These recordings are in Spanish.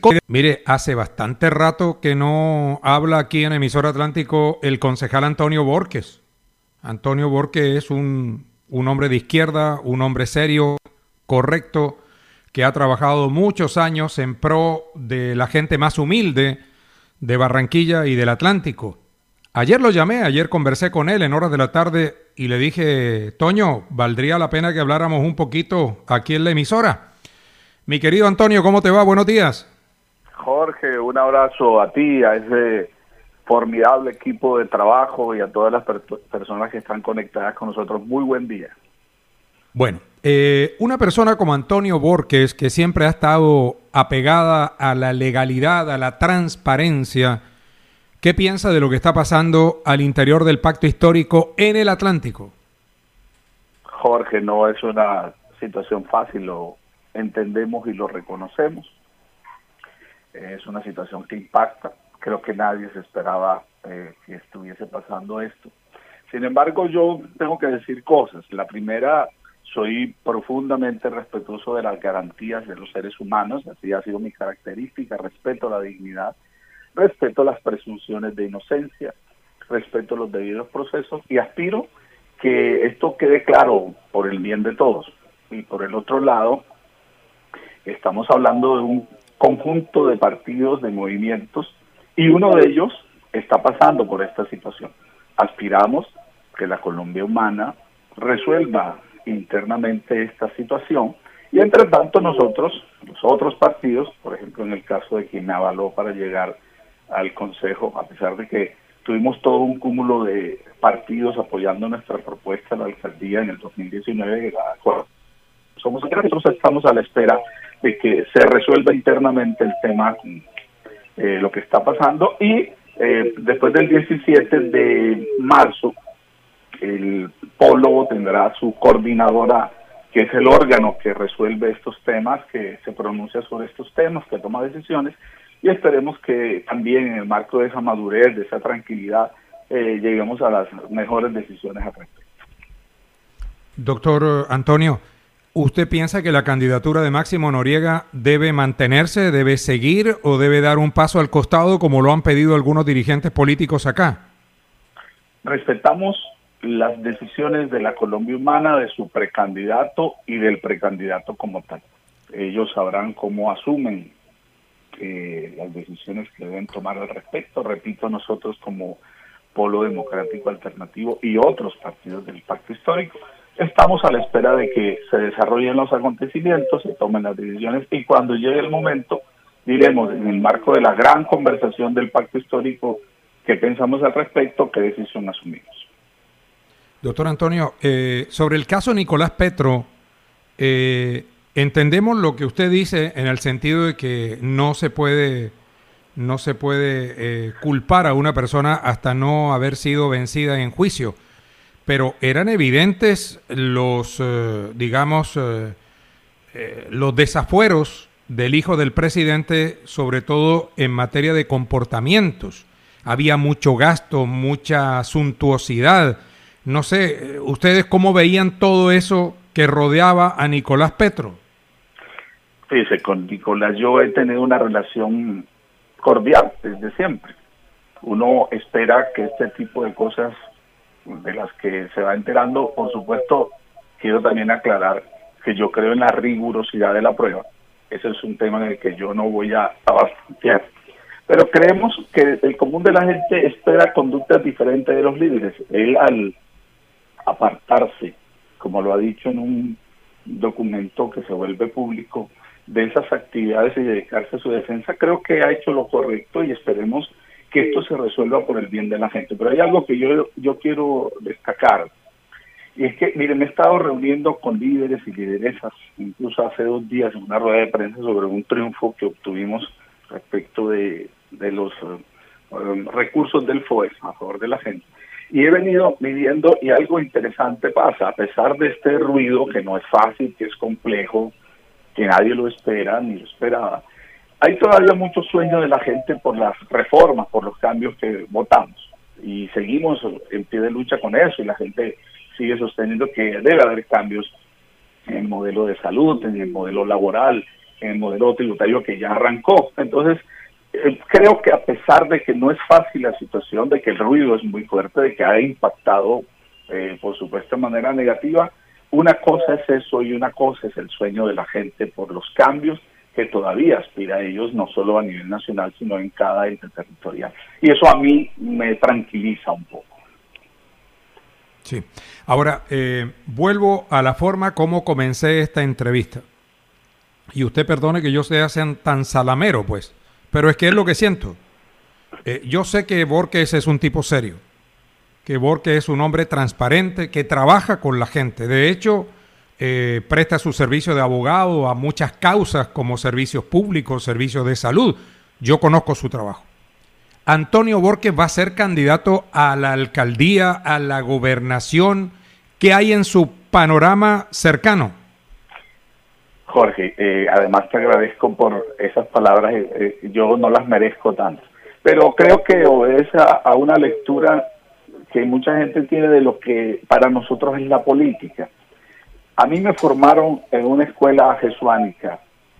Mire, hace bastante rato que no habla aquí en Emisora Atlántico el concejal Antonio Borges. Antonio Borges es un hombre de izquierda, un hombre serio, correcto, que ha trabajado muchos años en pro de la gente más humilde de Barranquilla y del Atlántico. Ayer lo llamé, ayer conversé con él en horas de la tarde y le dije, Toño, valdría la pena que habláramos un poquito aquí en la emisora. Mi querido Antonio, ¿cómo te va? Buenos días. Jorge, un abrazo a ti, a ese formidable equipo de trabajo y a todas las personas que están conectadas con nosotros. Muy buen día. Bueno, una persona como Antonio Borges, que siempre ha estado apegada a la legalidad, a la transparencia, ¿qué piensa de lo que está pasando al interior del pacto histórico en el Atlántico? Jorge, no es una situación fácil, lo entendemos y lo reconocemos. Es una situación que impacta. Creo que nadie se esperaba que estuviese pasando esto. Sin embargo, yo tengo que decir cosas. La primera, soy profundamente respetuoso de las garantías de los seres humanos. Así ha sido mi característica. Respeto la dignidad, respeto las presunciones de inocencia, respeto los debidos procesos y aspiro que esto quede claro por el bien de todos. Y por el otro lado, estamos hablando de un conjunto de partidos, de movimientos, y uno de ellos está pasando por esta situación. Aspiramos que la Colombia humana resuelva internamente esta situación y entre tanto nosotros, los otros partidos, por ejemplo en el caso de quien avaló para llegar al Consejo, a pesar de que tuvimos todo un cúmulo de partidos apoyando nuestra propuesta a la alcaldía en el 2019, nosotros estamos a la espera de que se resuelva internamente el tema, lo que está pasando, y después del 17 de marzo el Polo tendrá su coordinadora, que es el órgano que resuelve estos temas, que se pronuncia sobre estos temas, que toma decisiones, y esperemos que también en el marco de esa madurez, de esa tranquilidad, lleguemos a las mejores decisiones al respecto. Doctor Antonio, ¿usted piensa que la candidatura de Máximo Noriega debe mantenerse, debe seguir o debe dar un paso al costado como lo han pedido algunos dirigentes políticos acá? Respetamos las decisiones de la Colombia Humana, de su precandidato y del precandidato como tal. Ellos sabrán cómo asumen las decisiones que deben tomar al respecto. Repito, nosotros como Polo Democrático Alternativo y otros partidos del Pacto Histórico estamos a la espera de que se desarrollen los acontecimientos, se tomen las decisiones y cuando llegue el momento diremos en el marco de la gran conversación del Pacto Histórico qué pensamos al respecto, qué decisión asumimos. Doctor Antonio, sobre el caso Nicolás Petro, entendemos lo que usted dice en el sentido de que no se puede culpar a una persona hasta no haber sido vencida en juicio. Pero eran evidentes los desafueros del hijo del presidente, sobre todo en materia de comportamientos. Había mucho gasto, mucha suntuosidad. No sé, ¿ustedes cómo veían todo eso que rodeaba a Nicolás Petro? Fíjese, con Nicolás yo he tenido una relación cordial desde siempre. Uno espera que este tipo de cosas de las que se va enterando, por supuesto, quiero también aclarar que yo creo en la rigurosidad de la prueba. Ese es un tema en el que yo no voy a bastancear. Pero creemos que el común de la gente espera conductas diferentes de los líderes. Él, al apartarse, como lo ha dicho en un documento que se vuelve público, de esas actividades y dedicarse a su defensa, creo que ha hecho lo correcto y esperemos que esto se resuelva por el bien de la gente. Pero hay algo que yo quiero destacar, y es que, miren, me he estado reuniendo con líderes y lideresas, incluso hace 2 días en una rueda de prensa sobre un triunfo que obtuvimos respecto de los recursos del FOES a favor de la gente. Y he venido midiendo y algo interesante pasa, a pesar de este ruido que no es fácil, que es complejo, que nadie lo espera ni lo esperaba. Hay todavía mucho sueño de la gente por las reformas, por los cambios que votamos. Y seguimos en pie de lucha con eso y la gente sigue sosteniendo que debe haber cambios en el modelo de salud, en el modelo laboral, en el modelo tributario que ya arrancó. Entonces, creo que a pesar de que no es fácil la situación, de que el ruido es muy fuerte, de que ha impactado, por supuesto, de manera negativa, una cosa es eso y una cosa es el sueño de la gente por los cambios que todavía aspira a ellos, no solo a nivel nacional, sino en cada ente territorial. Y eso a mí me tranquiliza un poco. Sí. Ahora, vuelvo a la forma como comencé esta entrevista. Y usted perdone que yo sea tan salamero, pues, pero es que es lo que siento. Yo sé que Borges es un tipo serio, que Borges es un hombre transparente, que trabaja con la gente. De hecho, presta su servicio de abogado a muchas causas como servicios públicos, servicios de salud. Yo conozco su trabajo. Antonio Borges va a ser candidato a la alcaldía, a la gobernación. ¿Qué hay en su panorama cercano? Jorge, además te agradezco por esas palabras, yo no las merezco tanto, pero creo que obedece a una lectura que mucha gente tiene de lo que para nosotros es la política. A mí me formaron en una escuela jesuánica,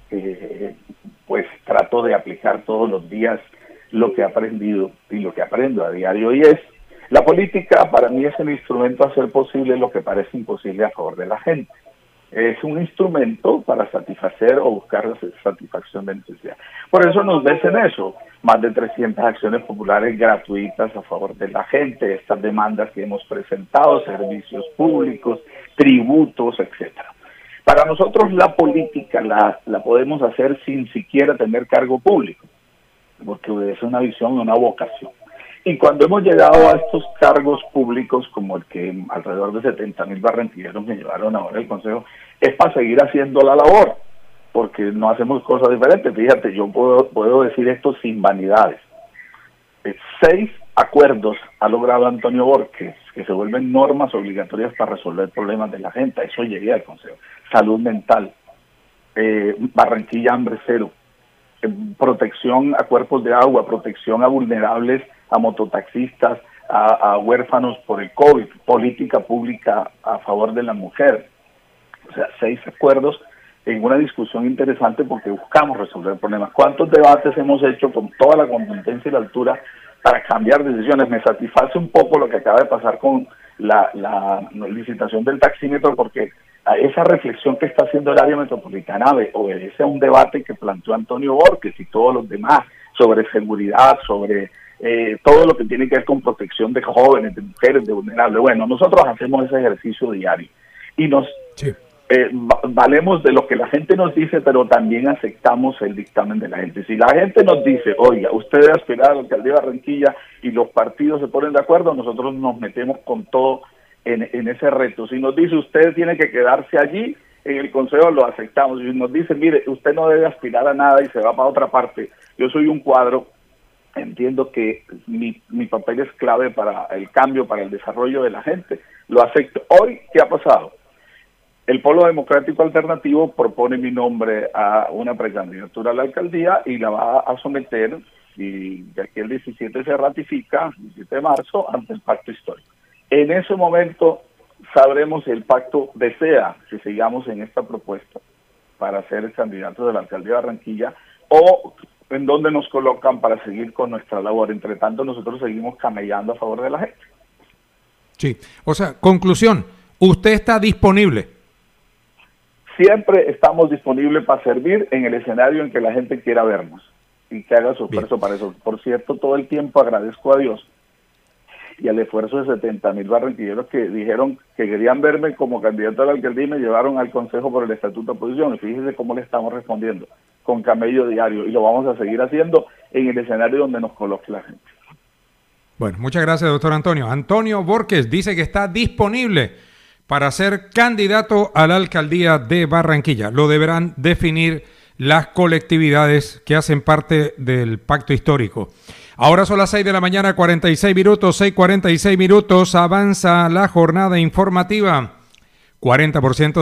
pues trato de aplicar todos los días lo que he aprendido y lo que aprendo a diario, y es, la política para mí es el instrumento a hacer posible lo que parece imposible a favor de la gente. Es un instrumento para satisfacer o buscar la satisfacción de necesidad. Por eso nos ves en eso, más de 300 acciones populares gratuitas a favor de la gente, estas demandas que hemos presentado, servicios públicos, tributos, etcétera. Para nosotros la política la podemos hacer sin siquiera tener cargo público, porque obedece una visión, una vocación. Y cuando hemos llegado a estos cargos públicos, como el que alrededor de 70,000 barranquilleros me llevaron ahora al Consejo, es para seguir haciendo la labor, porque no hacemos cosas diferentes. Fíjate, yo puedo decir esto sin vanidades. 6 acuerdos ha logrado Antonio Borges, que se vuelven normas obligatorias para resolver problemas de la gente. A eso llegué al Consejo. Salud mental, Barranquilla hambre cero, protección a cuerpos de agua, protección a vulnerables, a mototaxistas, a huérfanos por el COVID, política pública a favor de la mujer. O sea, 6 acuerdos en una discusión interesante porque buscamos resolver problemas. ¿Cuántos debates hemos hecho con toda la contundencia y la altura para cambiar decisiones? Me satisface un poco lo que acaba de pasar con la licitación del taxímetro, porque a esa reflexión que está haciendo el área metropolitana obedece a un debate que planteó Antonio Borges y todos los demás sobre seguridad, sobre todo lo que tiene que ver con protección de jóvenes, de mujeres, de vulnerables. Bueno, nosotros hacemos ese ejercicio diario y nos valemos de lo que la gente nos dice, pero también aceptamos el dictamen de la gente. Si la gente nos dice, oiga, usted debe aspirar a la alcaldía de Barranquilla y los partidos se ponen de acuerdo, nosotros nos metemos con todo en ese reto. Si nos dice, usted tiene que quedarse allí, en el Consejo lo aceptamos. Si nos dice, mire, usted no debe aspirar a nada y se va para otra parte, yo soy un cuadro, entiendo que mi papel es clave para el cambio, para el desarrollo de la gente, lo acepto. Hoy, ¿qué ha pasado? El Polo Democrático Alternativo propone mi nombre a una precandidatura a la alcaldía y la va a someter, y de aquí el 17 se ratifica, el 17 de marzo, ante el pacto histórico. En ese momento sabremos si el pacto desea que sigamos en esta propuesta para ser candidatos de la alcaldía de Barranquilla o en dónde nos colocan para seguir con nuestra labor. Entre tanto, nosotros seguimos camellando a favor de la gente. Sí, o sea, conclusión, usted está disponible. Siempre estamos disponibles para servir en el escenario en que la gente quiera vernos y que haga su esfuerzo para eso. Por cierto, todo el tiempo agradezco a Dios y al esfuerzo de 70,000 barranquilleros que dijeron que querían verme como candidato a la alcaldía y me llevaron al Consejo por el Estatuto de Oposición. Y fíjense cómo le estamos respondiendo, con camello diario, y lo vamos a seguir haciendo en el escenario donde nos coloque la gente. Bueno, muchas gracias, doctor Antonio. Antonio Borges dice que está disponible para ser candidato a la alcaldía de Barranquilla. Lo deberán definir las colectividades que hacen parte del pacto histórico. Ahora son las 6 de la mañana, 46 minutos, 6:46 minutos, avanza la jornada informativa. 40%